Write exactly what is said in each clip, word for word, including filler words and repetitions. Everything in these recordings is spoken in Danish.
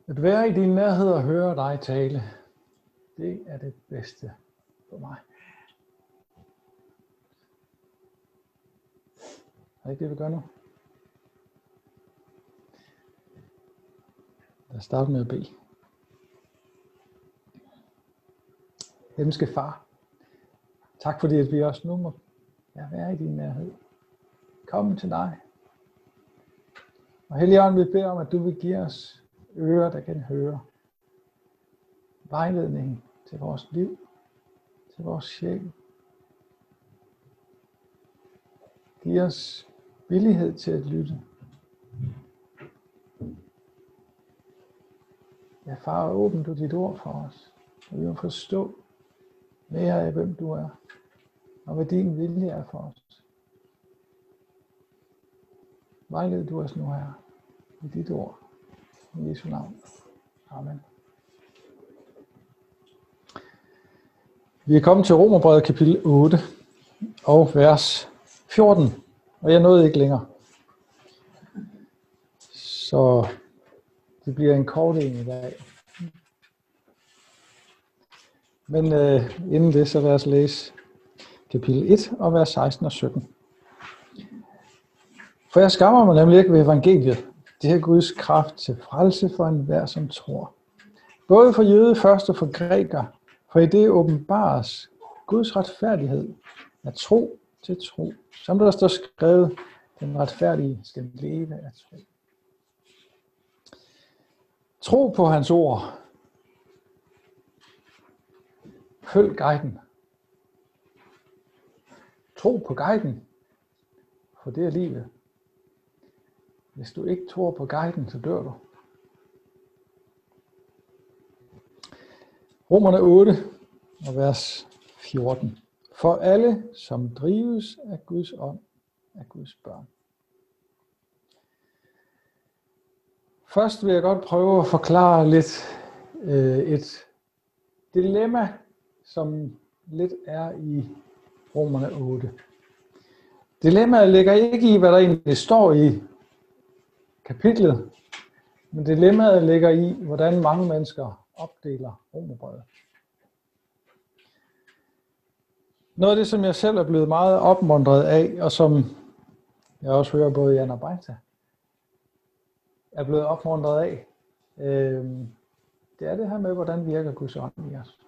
At være i din nærhed og høre dig tale, det er det bedste for mig. Er det ikke det, vi gør nu? Lad os starte med at bede. Himmelske Far, tak fordi at vi også nu må være i din nærhed. Kom til dig. Og Helligånd, vi beder om, at du vil give os ører, der kan høre. Vejledning til vores liv, til vores sjæl. Giv os villighed til at lytte. Ja, Far, åbn du dit ord for os, og vi må forstå mere af, hvem du er, og hvad din vilje er for os. Vejled du os nu her i dit ord. I Jesu navn. Amen. Vi er kommet til Romerbrevet kapitel otte og vers fjorten, og jeg nåede ikke længere. Så det bliver en kort en i dag. Men øh, inden det, så lad os læse kapitel et og vers seksten og sytten. For jeg skammer mig nemlig ikke ved evangeliet. Det er Guds kraft til frelse for enhver, som tror. Både for jøde først og for græker, for i det åbenbares Guds retfærdighed af tro til tro. Som der står skrevet, den retfærdige skal leve af tro. Tro på hans ord. Følg guiden. Tro på guiden, for det er livet. Hvis du ikke tror på guiden, så dør du. Romerne otte og vers fjorten. For alle, som drives af Guds ånd, er Guds børn. Først vil jeg godt prøve at forklare lidt øh, et dilemma, som lidt er i Romerne otte. Dilemmaet ligger ikke i, hvad der egentlig står i kapitlet, men dilemmaet ligger i, hvordan mange mennesker opdeler Romerbrevet. Noget af det, som jeg selv er blevet meget opmuntret af, og som jeg også hører både Jan og Bejta er blevet opmuntret af, øh, det er det her med, hvordan virker Guds ånd i os.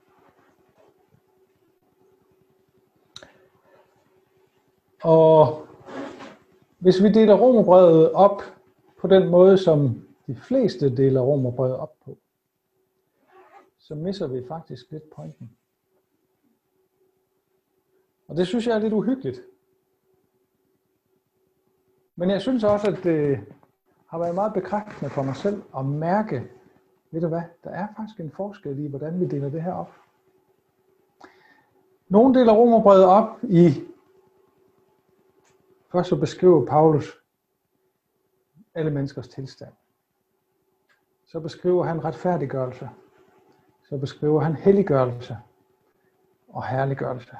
Og hvis vi deler Romerbrevet op på den måde, som de fleste deler Romerbrevet op på, så misser vi faktisk lidt pointen. Og det synes jeg er lidt uhyggeligt. Men jeg synes også, at det har været meget bekræftende for mig selv at mærke, ved du hvad, der er faktisk en forskel i, hvordan vi deler det her op. Nogle deler Romerbrevet op i, først så beskriver Paulus alle menneskers tilstand. Så beskriver han retfærdiggørelse. Så beskriver han helliggørelse og herliggørelse.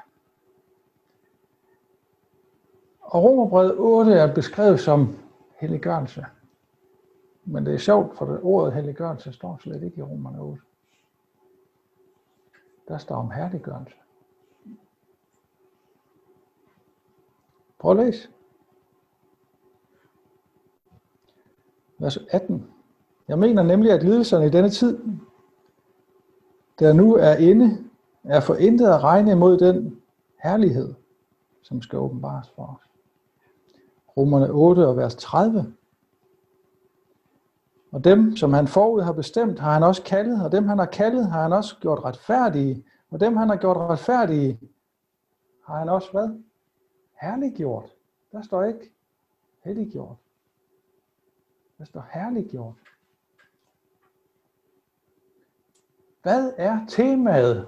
Og Romerbrevet otte er beskrevet som helliggørelse. Men det er sjovt, for det ordet helliggørelse står slet ikke i Romerne otte. Der står om herliggørelse. Prøv at læse. Vers atten. Jeg mener nemlig, at lidelserne i denne tid, der nu er inde, er for intet at regne imod den herlighed, som skal åbenbares for os. Romerne otte og vers tredive. Og dem, som han forud har bestemt, har han også kaldet, og dem, han har kaldet, har han også gjort retfærdige, og dem, han har gjort retfærdige, har han også hvad? Herliggjort. Der står ikke helliggjort. Der står herliggjort. Hvad er temaet?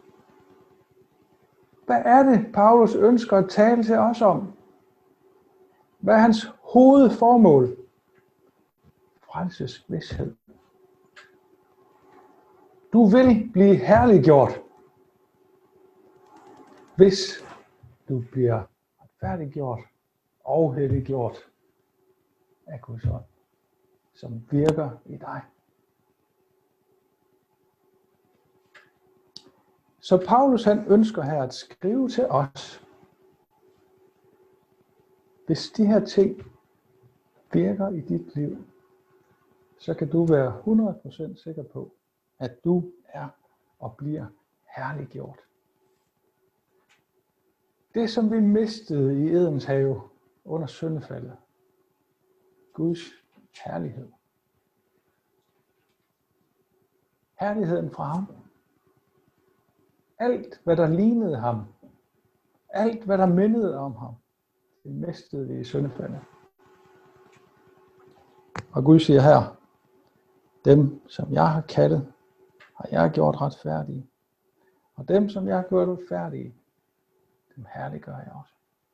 Hvad er det, Paulus ønsker at tale til os om? Hvad er hans hovedformål? Frelsesvished. Du vil blive herliggjort, hvis du bliver retfærdiggjort og helliggjort af Guds ånd, som virker i dig. Så Paulus han ønsker her at skrive til os, hvis de her ting virker i dit liv, så kan du være hundrede procent sikker på, at du er og bliver herliggjort. Det, som vi mistede i Edens have under syndefaldet, Guds herlighed. Herligheden fra ham. Alt, hvad der lignede ham, alt, hvad der mindede om ham, det mistede vi i syndefaldet. Og Gud siger her, dem, som jeg har kaldet, har jeg gjort retfærdige. Og dem, som jeg har gjort retfærdige, dem herliggør jeg også.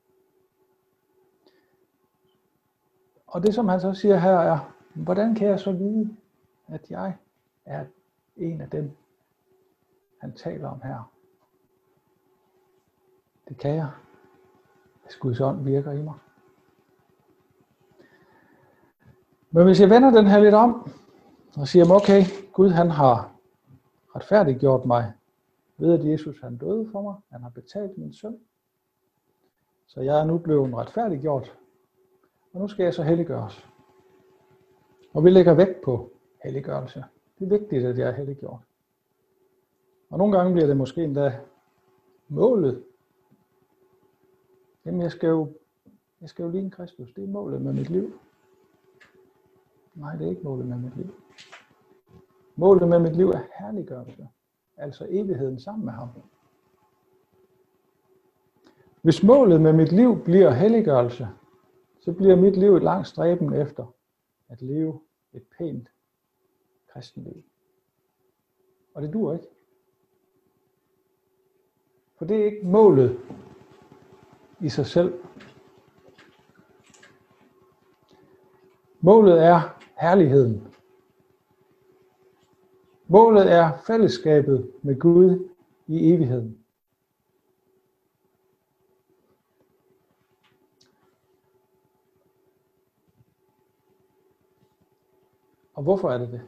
Og det, som han så siger her, er, hvordan kan jeg så vide, at jeg er en af dem, han taler om her? Det kan jeg, hvis Guds ånd virker i mig. Men hvis jeg vender den her lidt om, og siger, okay, Gud han har retfærdiggjort mig, ved at Jesus han døde for mig, han har betalt min synd, så jeg er nu blevet retfærdiggjort, og nu skal jeg så helliggøres. Og vi lægger vægt på helliggørelse. Det er vigtigt, at jeg er helliggjort. Og nogle gange bliver det måske endda målet. Jamen jeg skal jo, jeg skal jo ligne Kristus, det er målet med mit liv. Nej, det er ikke målet med mit liv. Målet med mit liv er herliggørelse, altså evigheden sammen med ham. Hvis målet med mit liv bliver helliggørelse, så bliver mit liv et langt stræben efter at leve et pænt kristenliv. Og det duer ikke. For det er ikke målet i sig selv. Målet er herligheden. Målet er fællesskabet med Gud i evigheden. Og hvorfor er det det?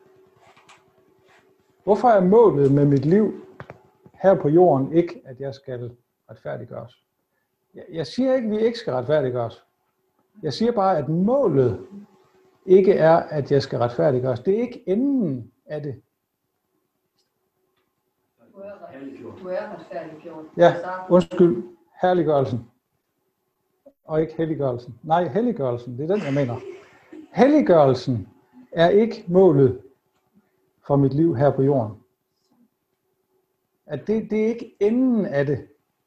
Hvorfor er målet med mit liv her på jorden ikke, at jeg skal retfærdiggøres? Jeg siger ikke, at vi ikke skal retfærdiggøres. Jeg siger bare, at målet ikke er, at jeg skal retfærdiggøres. Det er ikke enden af det. Du er retfærdiggjort. Ja, undskyld. Herliggørelsen. Og ikke helliggørelsen. Nej, helliggørelsen. Det er den, jeg mener. Helliggørelsen er ikke målet for mit liv her på jorden. At det, det er ikke enden af det.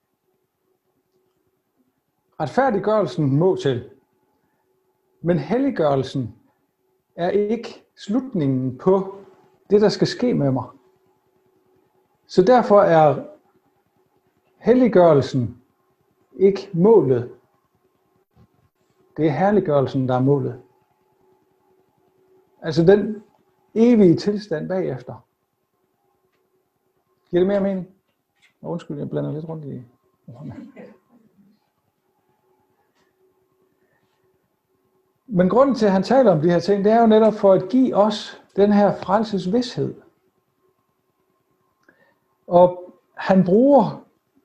Retfærdiggørelsen må til. Men helliggørelsen er ikke slutningen på det, der skal ske med mig. Så derfor er helliggørelsen ikke målet. Det er herliggørelsen, der er målet. Altså den evige tilstand bagefter. Giver det mere mening? Undskyld, jeg blander lidt rundt i ordene. Men grunden til, at han taler om de her ting, det er jo netop for at give os den her frelsesvished. Og han bruger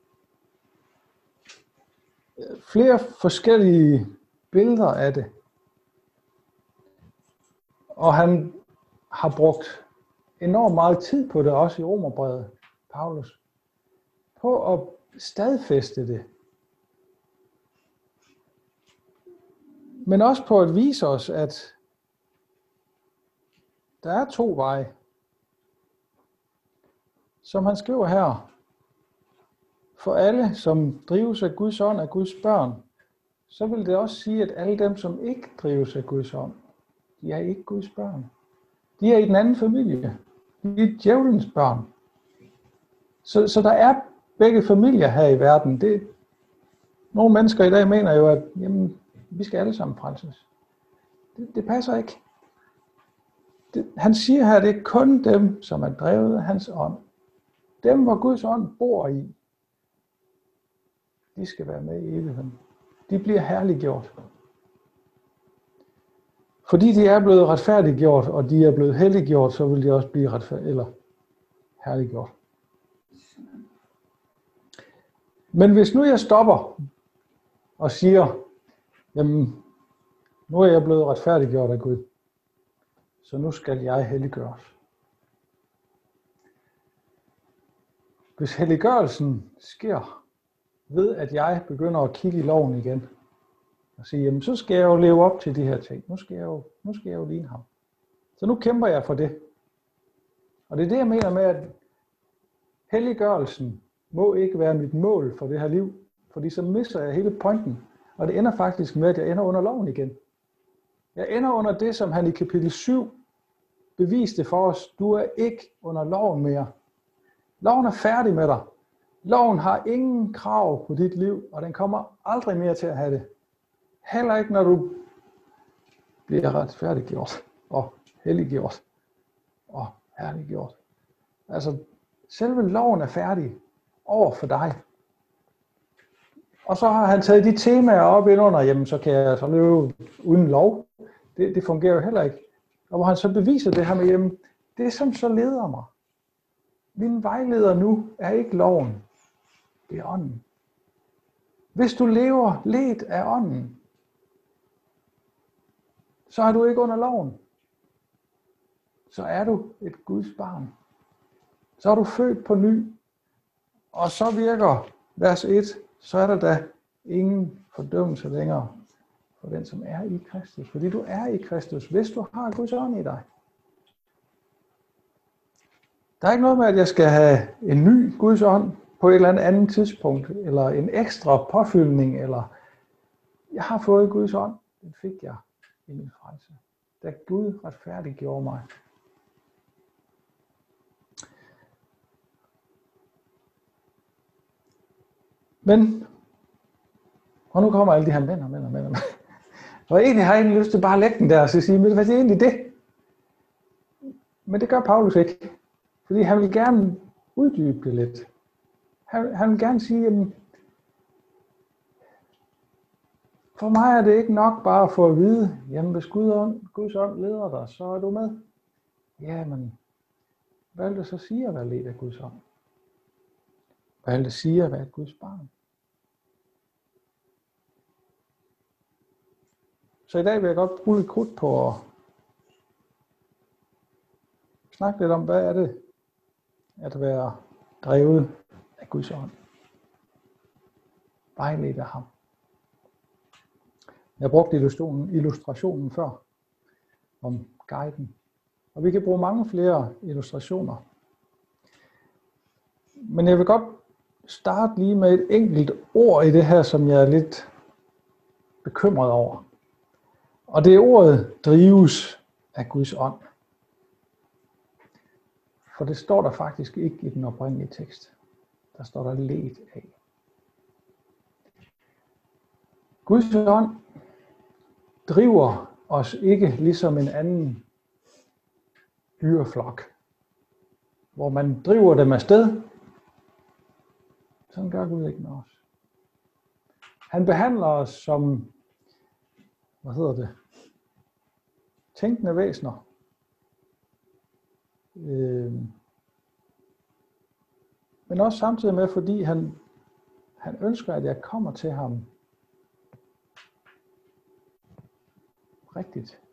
flere forskellige billeder af det. Og han har brugt enormt meget tid på det, også i Romerbrevet, Paulus, på at stadfæste det. Men også på at vise os, at der er to veje. Som han skriver her, for alle, som drives af Guds ånd, af Guds børn, så vil det også sige, at alle dem, som ikke drives af Guds ånd, de er ikke Guds børn. De er i den anden familie. De er djævelens børn. Så, så der er begge familier her i verden. Det, nogle mennesker i dag mener jo, at jamen, vi skal alle sammen frelses. Det, det passer ikke. Det, han siger her, at det er kun dem, som er drevet af hans ånd. Dem, hvor Guds ånd bor i, de skal være med i evigheden. De bliver herliggjort. Fordi de er blevet retfærdiggjort, og de er blevet helliggjort, så vil de også blive retfærdig, eller herliggjort. Men hvis nu jeg stopper og siger, jamen, nu er jeg blevet retfærdiggjort af Gud, så nu skal jeg helliggøres. Hvis helliggørelsen sker ved, at jeg begynder at kigge i loven igen, og sige, jamen så skal jeg jo leve op til de her ting. Nu skal jeg jo, nu skal jeg jo ligne ham. Så nu kæmper jeg for det. Og det er det, jeg mener med, at helliggørelsen må ikke være mit mål for det her liv, fordi så mister jeg hele pointen. Og det ender faktisk med, at jeg ender under loven igen. Jeg ender under det, som han i kapitel syv beviste for os. Du er ikke under loven mere. Loven er færdig med dig. Loven har ingen krav på dit liv, og den kommer aldrig mere til at have det. Heller ikke, når du bliver retfærdiggjort og helliggjort og herliggjort. Altså, selve loven er færdig over for dig. Og så har han taget de temaer op ind under, jamen så kan jeg så leve uden lov. Det, det fungerer jo heller ikke. Og hvor han så beviser det her med, jamen, det som så leder mig. Min vejleder nu er ikke loven, det er ånden. Hvis du lever ledt af ånden, så er du ikke under loven. Så er du et Guds barn. Så er du født på ny. Og så virker vers et, så er der da ingen fordømmelse længere for den, som er i Kristus. Fordi du er i Kristus, hvis du har Guds ånd i dig. Der er ikke noget med, at jeg skal have en ny Guds ånd på et eller andet andet tidspunkt, eller en ekstra påfyldning, eller jeg har fået Guds ånd, den fik jeg i min frelse, da Gud retfærdiggjorde mig. Men, og nu kommer alle de her mænd og mænd og mænd og mænd. Og egentlig har jeg egentlig lyst til bare at lægge den der og sige, men hvad er egentlig det? Men det gør Paulus ikke. Fordi han vil gerne uddybe det lidt. Han, han vil gerne sige, jamen, for mig er det ikke nok bare at få at vide, jamen hvis Gud ånd, Guds ånd leder dig, så er du med. Jamen, hvad vil det så sige at være ledt af Guds ånd? Hvad vil det sige at være et Guds barn? Så i dag vil jeg godt bruge lidt krudt på at snakke lidt om, hvad er det at være drevet af Guds ånd. Vejledt af ham. Jeg brugte illustrationen, illustrationen før om guiden. Og vi kan bruge mange flere illustrationer. Men jeg vil godt starte lige med et enkelt ord i det her, som jeg er lidt bekymret over. Og det er ordet drives af Guds ånd. For det står der faktisk ikke i den oprindelige tekst. Der står der ledt af. Guds ånd driver os ikke ligesom en anden dyreflok, hvor man driver dem afsted. Sådan gør Gud ikke med os. Han behandler os som, hvad hedder det, tænkende væsener. Øh, men også samtidig med, fordi han, han ønsker, at jeg kommer til ham rigtigt.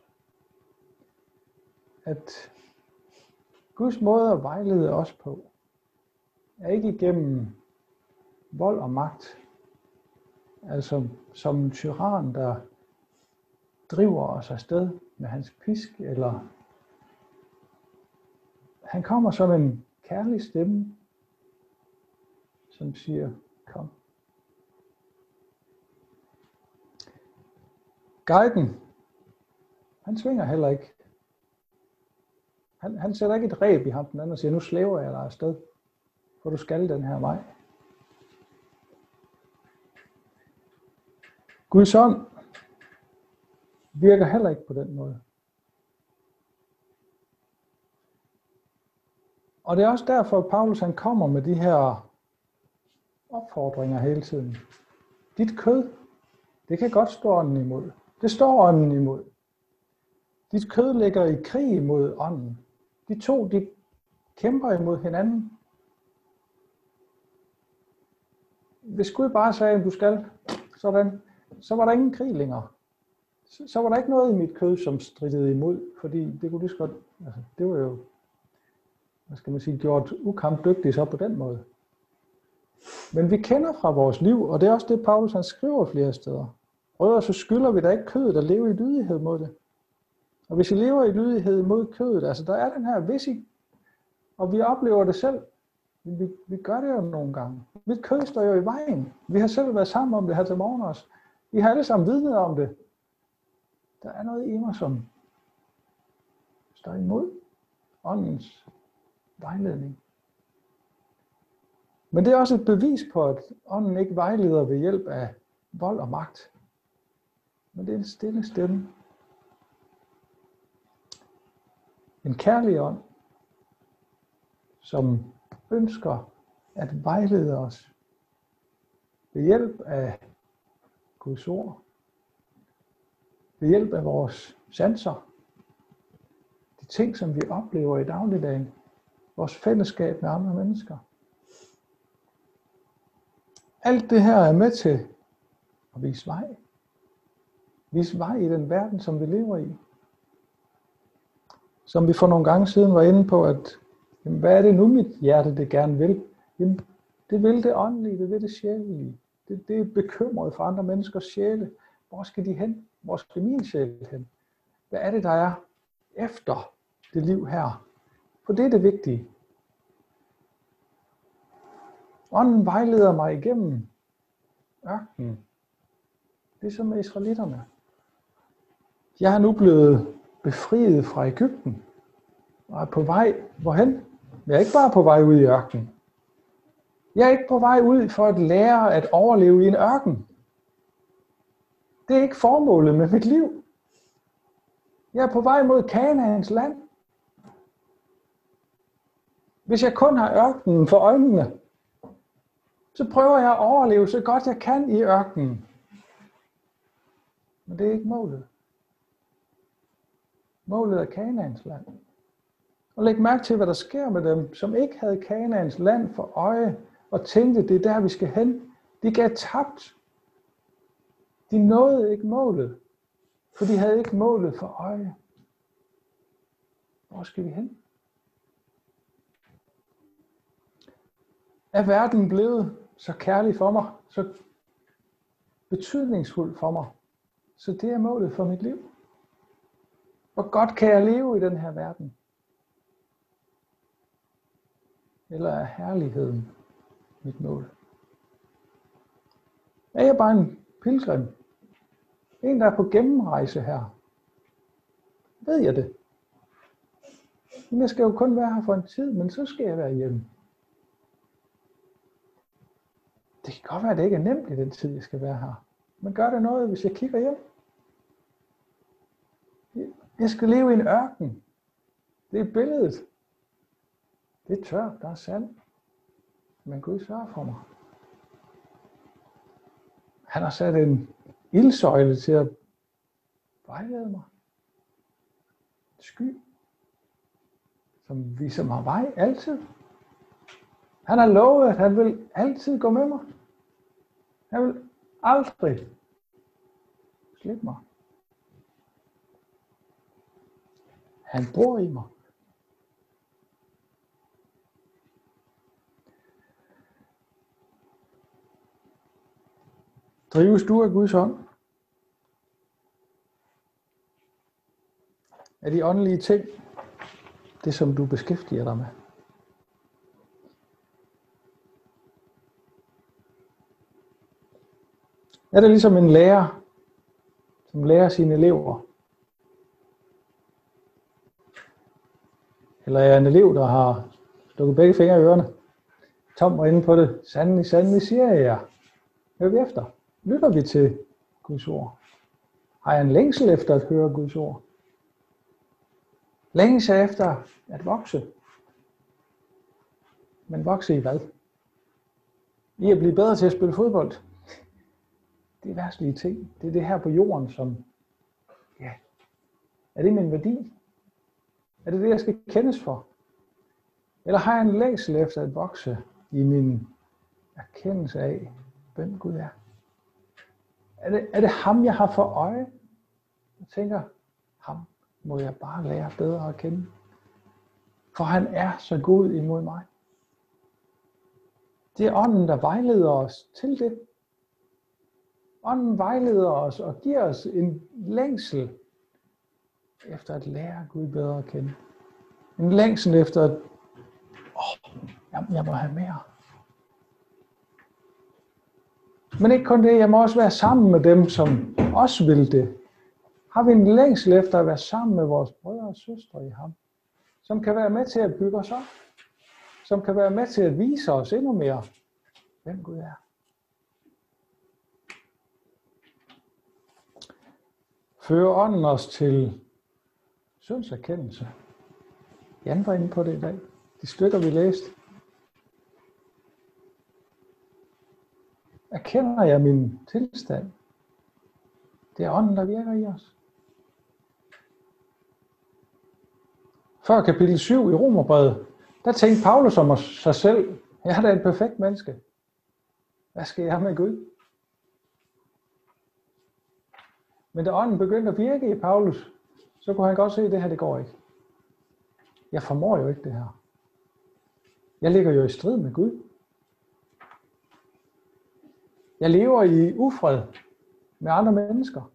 At Guds måde at vejlede os på, er ikke igennem vold og magt. Altså som en tyran, der driver os afsted med hans pisk, eller han kommer som en kærlig stemme, som siger, kom. Guiden, han svinger heller ikke. Han, han sætter ikke et reb i ham den anden og siger, nu slæver jeg dig afsted, for du skal den her vej. Guds ånd virker heller ikke på den måde. Og det er også derfor, at Paulus han kommer med de her opfordringer hele tiden. Dit kød, det kan godt stå ånden imod. Det står ånden imod. Dit kød ligger i krig mod ånden. De to, de kæmper imod hinanden. hvis Gud bare sagde, at du skal sådan, så var der ingen krig længere. Så, så var der ikke noget i mit kød, som strittede imod, fordi det kunne lige så godt, altså det var jo, hvad skal man sige, gjort ukampdygtigt så på den måde. Men vi kender fra vores liv, og det er også det, Paulus han skriver flere steder. Brødre, så skylder vi da ikke kødet at leve i lydighed mod det. Og hvis I lever i lydighed mod kødet, altså der er den her, hvis I, og vi oplever det selv, vi, vi gør det jo nogle gange. Mit kød står jo i vejen. Vi har selv været sammen om det her til morgen også. Vi har alle sammen vidnet om det. Der er noget i mig, som står imod åndens vejledning. Men det er også et bevis på, at ånden ikke vejleder ved hjælp af vold og magt. Men det er en stille stemme. En kærlig ånd, som ønsker at vejlede os ved hjælp af Guds ord, ved hjælp af vores sanser, de ting, som vi oplever i dagligdagen, vores fællesskab med andre mennesker. Alt det her er med til at vise vej. Vise vej i den verden, som vi lever i. Som vi for nogle gange siden var inde på, at jamen, hvad er det nu mit hjerte det gerne vil? Jamen, det vil det åndelige, det vil det sjælelige. Det, det er bekymret for andre menneskers sjæle. Hvor skal de hen? Hvor skal min sjæl hen? Hvad er det, der er efter det liv her? For det er det vigtige. Ånden vejleder mig igennem ørkenen. Det er som med israelitterne. Jeg er nu blevet befriet fra Egypten og er på vej hvorhen? Jeg er ikke bare på vej ud i ørkenen. Jeg er ikke på vej ud for at lære at overleve i en ørken. Det er ikke formålet med mit liv. Jeg er på vej mod Kanaans land. Hvis jeg kun har ørkenen for øjnene, så prøver jeg at overleve så godt jeg kan i ørkenen. Men det er ikke målet. Målet er Kanaans land. Og læg mærke til, hvad der sker med dem, som ikke havde Kanaans land for øje, og tænkte, det er der, vi skal hen. De gav tabt. De nåede ikke målet, for de havde ikke målet for øje. Hvor skal vi hen? Er verden blevet så kærlig for mig, så betydningsfuld for mig, så det er målet for mit liv? Hvor godt kan jeg leve i den her verden? Eller er herligheden mit mål? Er jeg bare en pilgrim? En, der er på gennemrejse her? Ved jeg det? Men jeg skal jo kun være her for en tid, men så skal jeg være hjemme. Det kan godt være, at det ikke er nemt i den tid, jeg skal være her. Men gør det noget, hvis jeg kigger hjem? Jeg skal leve i en ørken. Det er billedet. Det er tørt, der er sand. Men Gud sørger for mig. Han har sat en ildsøjle til at vejlede mig. En sky, som viser mig vej altid. Han har lovet, at han vil altid gå med mig. Han vil aldrig slippe mig. Han bor i mig. Drives du af Guds ånd? Er de åndelige ting det, som du beskæftiger dig med? Er det ligesom en lærer, som lærer sine elever? Eller er jeg en elev, der har stukket begge fingre i ørerne? Tom var inde på det. Sandelig, sandelig siger jeg jer. Hører vi efter? Lytter vi til Guds ord? Har jeg en længsel efter at høre Guds ord? Længes jeg efter at vokse? Men vokse i hvad? I at blive bedre til at spille fodbold? Det er værtslige ting. Det er det her på jorden, som, ja, er det min værdi? Er det det, jeg skal kendes for? Eller har jeg en længsel efter at vokse i min erkendelse af, hvem Gud er. Er det, er det ham, jeg har for øje? Jeg tænker, ham må jeg bare lære bedre at kende. For han er så god imod mig. Det er ånden, der vejleder os til det. Ånden vejleder os og giver os en længsel efter at lære Gud bedre at kende. En længsel efter at, åh, jamen, jeg må have mere. Men ikke kun det, jeg må også være sammen med dem, som også vil det. Har vi en længsel efter at være sammen med vores brødre og søstre i ham, som kan være med til at bygge os op, som kan være med til at vise os endnu mere, hvem Gud er. Fører ånden os til syndserkendelse. Jan var inde på det i dag. De stykker, vi læste. Erkender jeg min tilstand? Det er ånden, der virker i os. Før kapitel syv i Romerbrevet, der tænkte Paulus om sig selv, jeg er da et perfekt menneske. Hvad skal jeg med Gud? Men da ånden begyndte at virke i Paulus, så kunne han godt se, at det her, det går ikke. Jeg formår jo ikke det her. Jeg ligger jo i strid med Gud. Jeg lever i ufred med andre mennesker.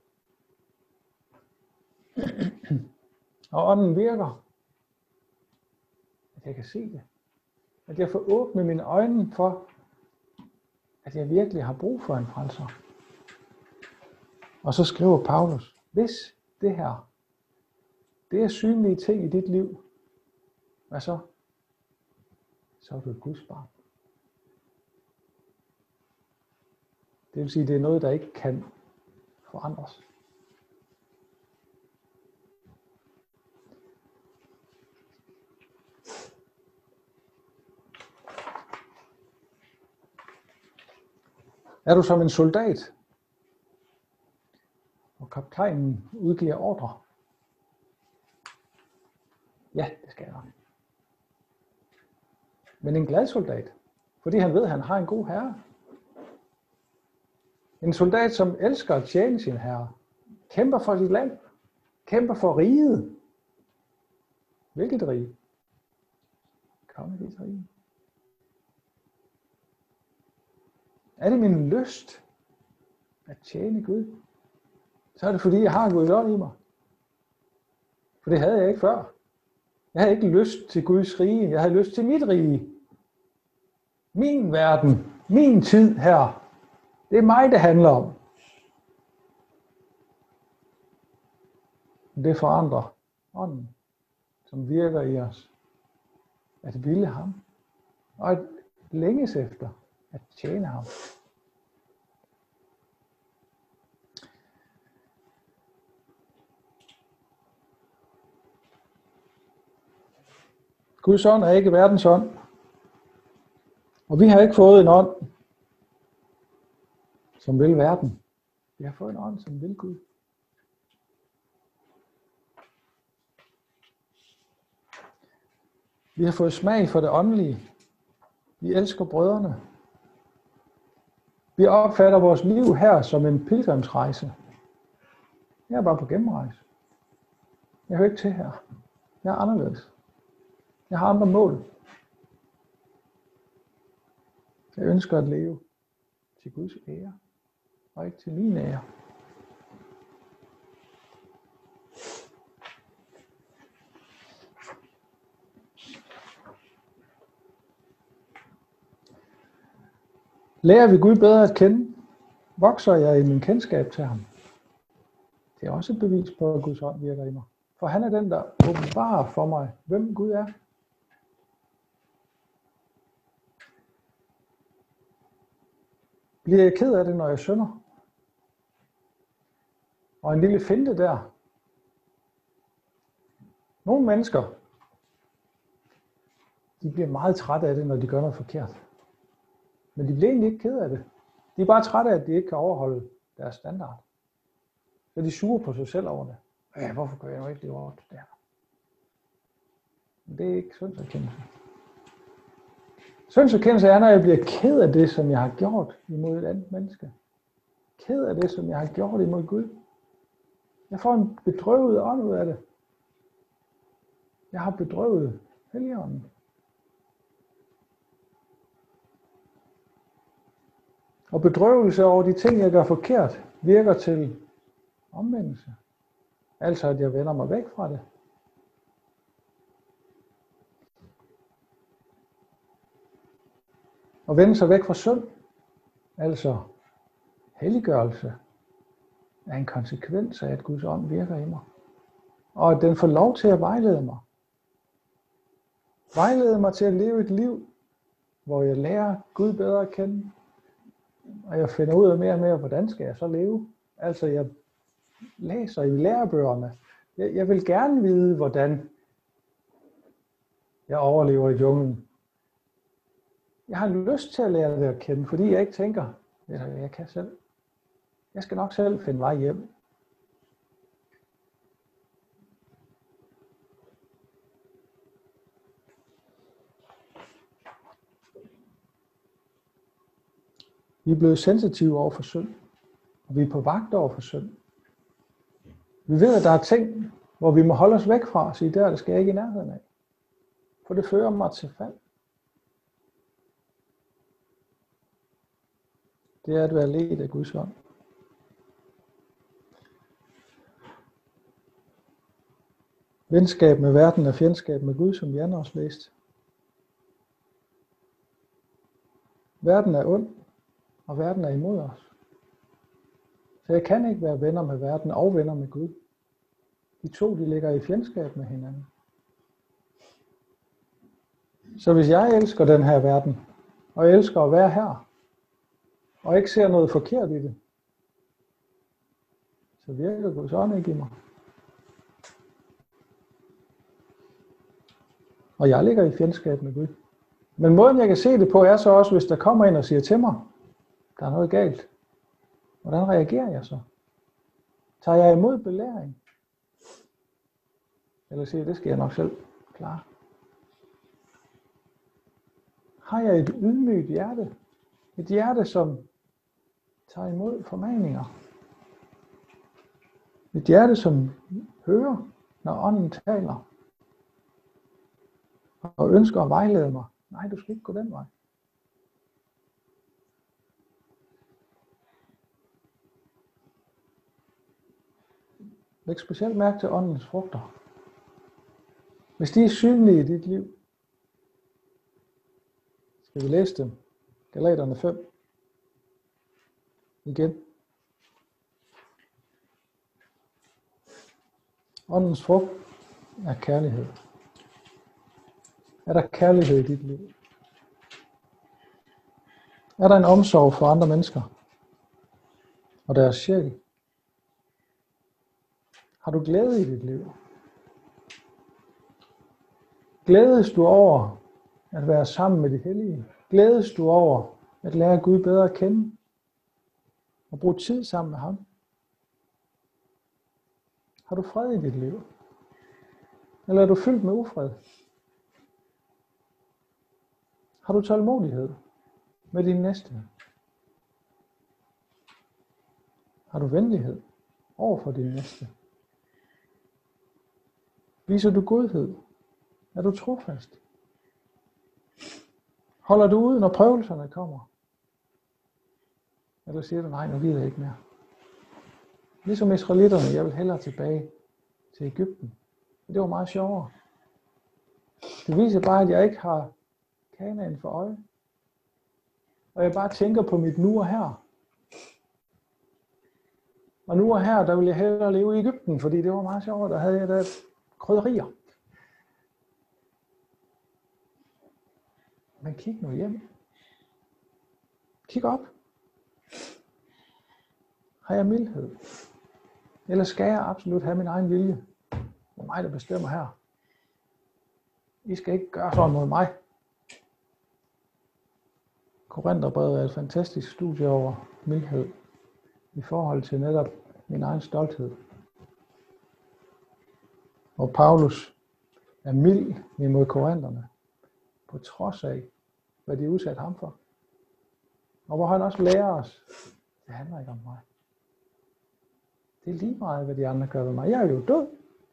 Og ånden virker. At jeg kan se det. At jeg får åbnet mine øjne for, at jeg virkelig har brug for en frelser. Og så skriver Paulus, hvis det her, det er synlige ting i dit liv, hvad så? Så er du et Guds barn. Det vil sige, det er noget, der ikke kan forandres. Er du som en soldat, og kaptajnen udgiver ordre? Ja, det skal jeg. Men en glad soldat, fordi han ved, at han har en god herre. En soldat, som elsker at tjene sin herre, kæmper for sit land, kæmper for riget. Hvilket rige? Kongeligt rige. Er det min lyst at tjene Gud? Så er det fordi, jeg har Gud ånd i mig. For det havde jeg ikke før. Jeg havde ikke lyst til Guds rige. Jeg havde lyst til mit rige. Min verden. Min tid her. Det er mig, det handler om. Det forandrer ånden, som virker i os. At ville ham. Og at længes efter at tjene ham. Guds ånd er ikke verdens ånd. Og vi har ikke fået en ånd, som vil verden. Vi har fået en ånd, som vil Gud. Vi har fået smag for det åndelige. Vi elsker brødrene. Vi opfatter vores liv her som en pilgrimsrejse. Jeg er bare på gennemrejse. Jeg hører ikke til her. Jeg er anderledes. Jeg har andre mål. Jeg ønsker at leve til Guds ære, og ikke til min ære. Lærer vi Gud bedre at kende, vokser jeg i min kendskab til ham. Det er også et bevis på, at Guds ånd virker i mig. For han er den, der åbenbarer for mig, hvem Gud er. Bliver jeg ked af det, når jeg synder? Og en lille finte der. Nogle mennesker, de bliver meget trætte af det, når de gør noget forkert. Men de bliver egentlig ikke ked af det. De er bare trætte af, at de ikke kan overholde deres standard. Så de suger på sig selv over det. Ja, hvorfor kan jeg jo ikke leve over det der? Men det er ikke syndserkendelse. Syndserkendelse er, når jeg bliver ked af det, som jeg har gjort imod et andet menneske. Ked af det, som jeg har gjort imod Gud. Jeg får en bedrøvet ånd ud af det. Jeg har bedrøvet Helligånden. Og bedrøvelse over de ting, jeg gør forkert, virker til omvendelse. Altså, at jeg vender mig væk fra det. Og vende sig væk fra synd, altså helliggørelse, er en konsekvens af, at Guds ånd virker i mig. Og at den får lov til at vejlede mig. Vejlede mig til at leve et liv, hvor jeg lærer Gud bedre at kende. Og jeg finder ud af mere og mere, hvordan skal jeg så leve? Altså, jeg læser i lærebøgerne. Jeg, jeg vil gerne vide, hvordan jeg overlever i junglen. Jeg har lyst til at lære det at kende, fordi jeg ikke tænker, at jeg kan selv. Jeg skal nok selv finde vej hjem. Vi er blevet sensitive over for synd, og vi er på vagt over for synd. Vi ved, at der er ting, hvor vi må holde os væk fra og sige, der det skal jeg ikke i nærheden af. For det fører mig til fald. Det er at være ledt af Guds ånd. Venskab med verden er fjendskab med Gud, som Jan også læste. Verden er ond, og verden er imod os. Så jeg kan ikke være venner med verden og venner med Gud. De to, de ligger i fjendskab med hinanden. Så hvis jeg elsker den her verden, og elsker at være her, og ikke ser noget forkert i det, så virker Guds ånd ikke i mig. Og jeg ligger i fjendskab med Gud. Men måden jeg kan se det på er så også, hvis der kommer en og siger til mig, der er noget galt. Hvordan reagerer jeg så? Tager jeg imod belæring? Eller siger jeg, det skal jeg nok selv klare? Har jeg et ydmygt hjerte? Et hjerte, som tager imod formaninger? Et hjerte, som hører, når ånden taler? Og ønsker at vejlede mig? Nej, du skal ikke gå den vej. Læg specielt mærke til åndens frugter. Hvis de er synlige i dit liv, skal vi læse dem. Galaterne fem. Igen. Åndens frugt er kærlighed. Er der kærlighed i dit liv? Er der en omsorg for andre mennesker og deres sjæl? Har du glæde i dit liv? Glædes du over at være sammen med de hellige? Glædes du over at lære Gud bedre at kende og bruge tid sammen med ham? Har du fred i dit liv? Eller er du fyldt med ufred? Har du tålmodighed med din næste? Har du venlighed over for din næste? Viser du godhed? Er du trofast? Holder du ud, når prøvelserne kommer? Eller siger du, nej, nu gider jeg ikke mere. Ligesom israelitterne, jeg vil hellere tilbage til Egypten. Det var meget sjovere. Det viser bare, at jeg ikke har Kanaan for øje. Og jeg bare tænker på mit nu og her. Og nu og her, der vil jeg hellere leve i Egypten, fordi det var meget sjovere. Der havde jeg da krydderier. Men kig nu hjem. Kig op. Har jeg mildhed? Eller skal jeg absolut have min egen vilje? Det er mig, der bestemmer her. I skal ikke gøre sådan mod mig. Korintherbrevet er et fantastisk studie over mildhed i forhold til netop min egen stolthed. Og Paulus er mild imod korinterne, på trods af, hvad de udsat ham for. Og hvor han også lærer os, det handler ikke om mig. Det er lige meget, hvad de andre gør ved mig. Jeg er jo død.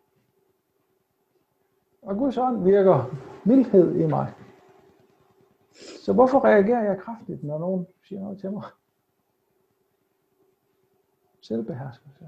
Og Guds ånd virker mildhed i mig. Så hvorfor reagerer jeg kraftigt, når nogen siger noget til mig? Selvbeherskelse.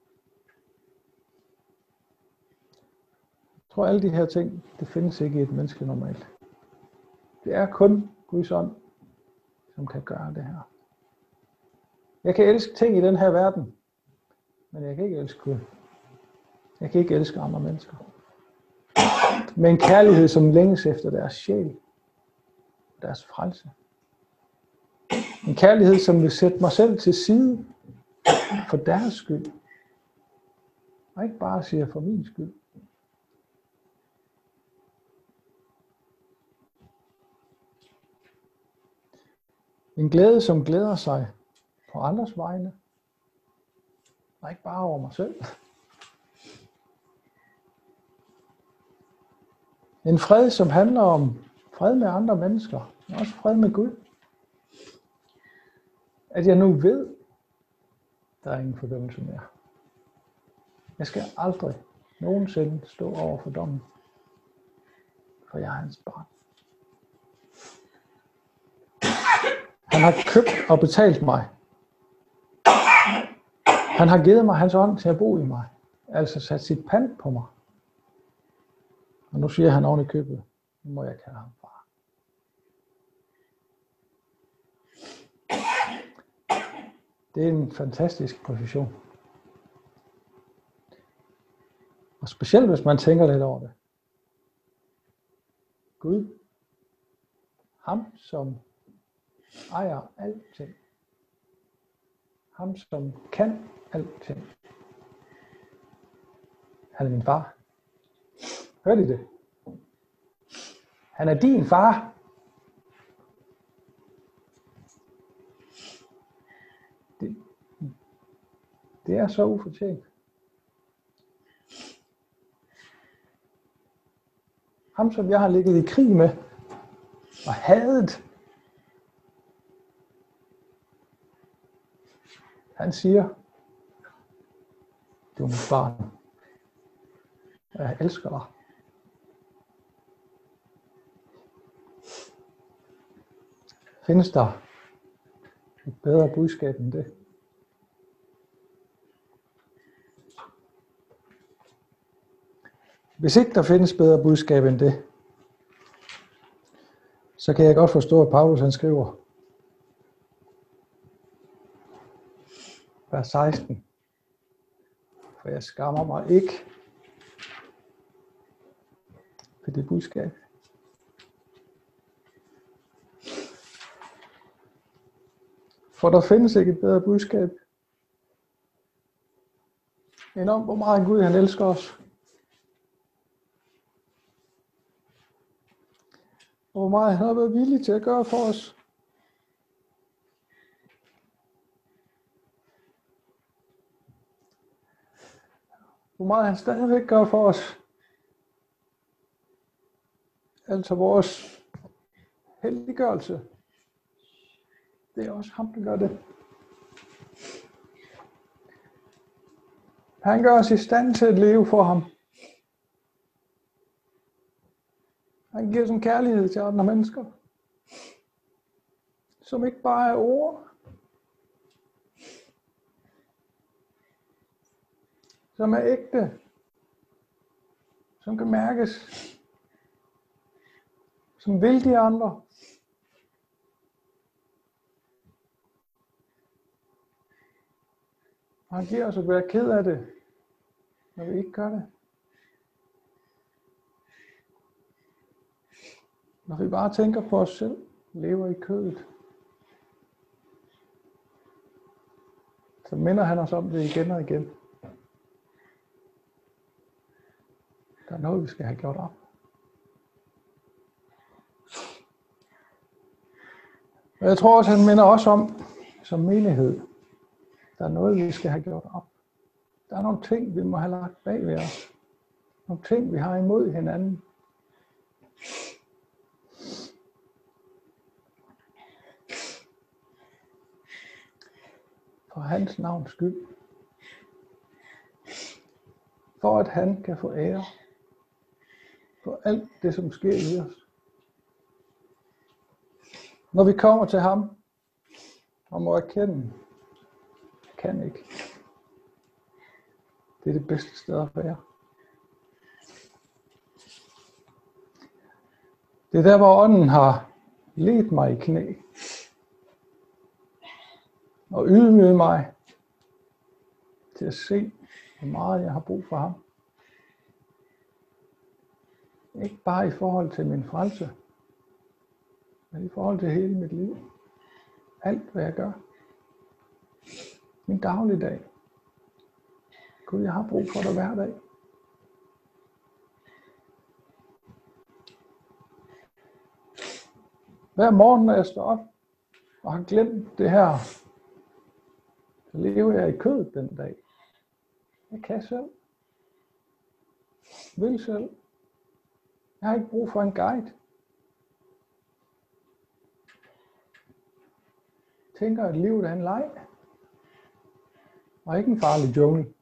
Jeg tror, alle de her ting, det findes ikke i et menneske normalt. Det er kun Guds ånd, som kan gøre det her. Jeg kan elske ting i den her verden, men jeg kan ikke elske Gud. Jeg kan ikke elske andre mennesker. Med en kærlighed, som længes efter deres sjæl, deres frelse. En kærlighed, som vil sætte mig selv til side for deres skyld. Og ikke bare siger for min skyld. En glæde, som glæder sig på andres vegne. Og ikke bare over mig selv. En fred, som handler om fred med andre mennesker, men også fred med Gud. At jeg nu ved, der er ingen fordømmelse mere. Jeg skal aldrig nogensinde stå over for dommen, for jeg er hans barn. Han har købt og betalt mig. Han har givet mig hans ånd til at bo i mig, altså sat sit pant på mig. Og nu siger han oven i købet, nu må jeg kalde ham far. Det er en fantastisk position. Og specielt hvis man tænker lidt over det. Gud, ham som ejer alting. Ham som kan alting. Han er min far. Hørte I det? Han er din far. Det, det er så ufortjent. Ham, som jeg har ligget i krig med og hadet. Han siger, du er mit barn. Jeg elsker dig. Findes der et bedre budskab end det? Hvis ikke der findes bedre budskab end det, så kan jeg godt forstå, at Paulus han skriver, vers seksten, for jeg skammer mig ikke for det budskab. For der findes ikke et bedre budskab, end om, hvor meget Gud han elsker os. Og hvor meget han har været villig til at gøre for os. Hvor meget han stadigvæk gør for os. Altså vores helliggørelse. Det er også ham, der gør det. Han gør os i stand til at leve for ham. Han giver os en kærlighed til andre mennesker, som ikke bare er ord, som er ægte, som kan mærkes, som vil de andre. Og han giver os at være ked af det, når vi ikke gør det. Når vi bare tænker på os selv, lever i kødet, så minder han os om det igen og igen. Der er noget, vi skal have gjort op. Og jeg tror også, han minder os om, som menighed, der er noget, vi skal have gjort op. Der er nogle ting, vi må have lagt bag ved os. Nogle ting, vi har imod hinanden. hans navns skyld. For at han kan få ære for alt det, som sker i os. Når vi kommer til ham og må erkende, jeg kan ikke. Det er det bedste sted at være. Det er der, hvor ånden har ledt mig i knæ og ydmyget mig til at se, hvor meget jeg har brug for ham. Ikke bare i forhold til min frelse, men i forhold til hele mit liv. Alt, hvad jeg gør. Min dagligdag. Gud, jeg har brug for dig hver dag. Hver morgen, når jeg står op og har glemt det her, så lever jeg i kødet den dag. Jeg kan selv. Vil selv. Jeg har ikke brug for en guide. Tænker, at livet er en leg. Og ikke en farlig jungle.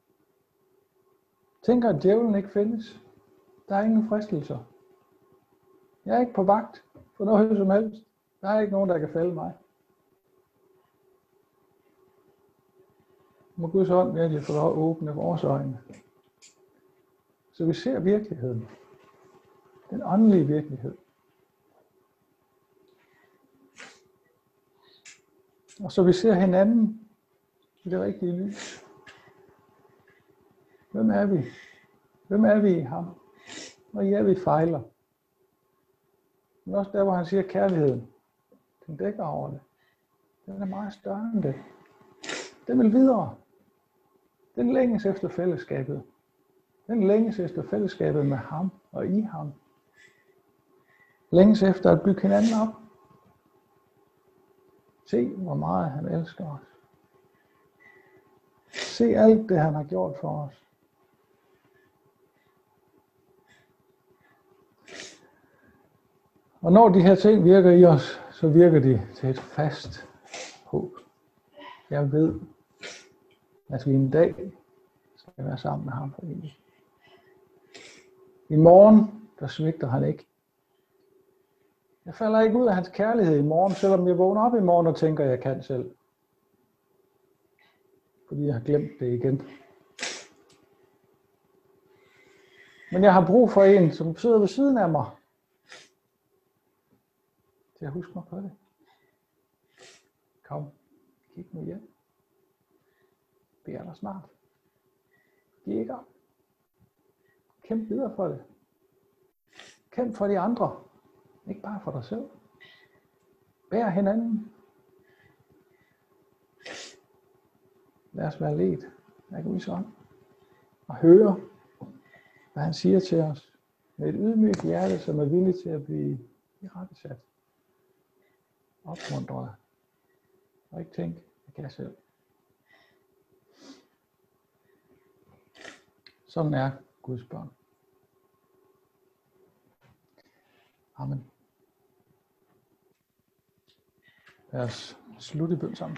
Tænker, at djævlen ikke findes. Der er ingen fristelser. Jeg er ikke på vagt for noget som helst. Der er ikke nogen, der kan fælde mig. Må Guds ånd virkelig få lov at åbne vores øjne. Så vi ser virkeligheden. Den åndelige virkelighed. Og så vi ser hinanden i det rigtige lys. Hvem er vi? Hvem er vi i ham? Og ja, vi fejler. Men også der, hvor han siger kærligheden. Den dækker over det. Den er meget større end det. Den vil videre. Den længes efter fællesskabet. Den længes efter fællesskabet med ham og i ham. Længes efter at bygge hinanden op. Se, hvor meget han elsker os. Se alt det, han har gjort for os. Og når de her ting virker i os, så virker de til et fast håb. Jeg ved, at vi en dag skal være sammen med ham for evigt. I morgen, der svigter han ikke. Jeg falder ikke ud af hans kærlighed i morgen, selvom jeg vågner op i morgen og tænker, at jeg kan selv. Fordi jeg har glemt det igen. Men jeg har brug for en, som sidder ved siden af mig, til at huske mig på det. Kom, kig nu hjem. Det er der snart. Giv ikke op. Kæmp videre for det. Kæmp for de andre. Ikke bare for dig selv. Bær hinanden. Lad os være ledt af Guds ånd. Og høre, hvad han siger til os. Med et ydmygt hjerte, som er villig til at blive irettesat. Opmuntret. Og ikke tænke, jeg kan selv. Sådan er Guds børn. Amen. Lad os slutte bøn sammen.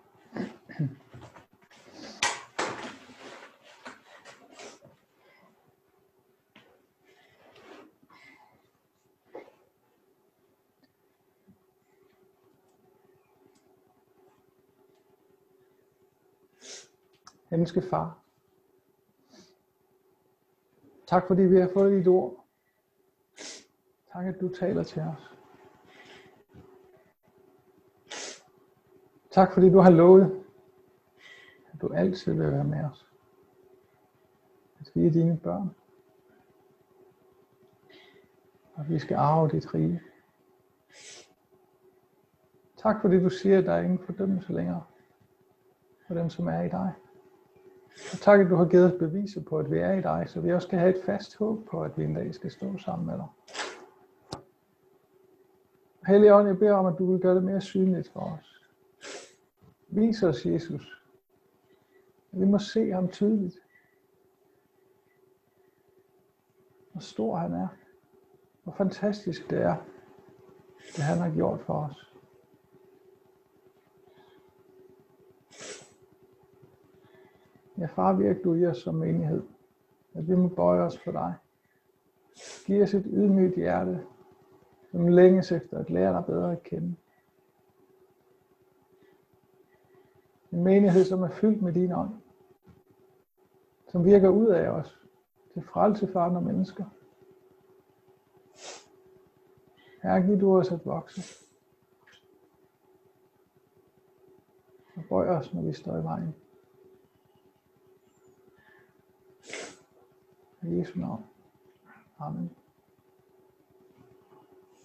Himmelske Far, tak fordi vi har fået dit ord. Tak at du taler til os. Tak fordi du har lovet, at du altid vil være med os. At vi er dine børn. Og vi skal arve dit rige. Tak fordi du siger, at der er ingen fordømmelse længere for dem, som er i dig. Og tak, at du har givet os beviser på, at vi er i dig, så vi også skal have et fast håb på, at vi en dag skal stå sammen med dig. Hellige Ånd, jeg beder om, at du vil gøre det mere synligt for os. Vis os, Jesus. Vi må se ham tydeligt. Hvor stor han er. Hvor fantastisk det er, det han har gjort for os. Ja, far, virk du i os som menighed, at vi må bøje os for dig. Giv os et ydmygt hjerte, som længes efter at lære dig bedre at kende. En menighed, som er fyldt med din ånd, som virker ud af os til frelse for andre mennesker. Herre, giv du os at vokse. Og bøj os, når vi står i vejen. I Jesu navn. Amen.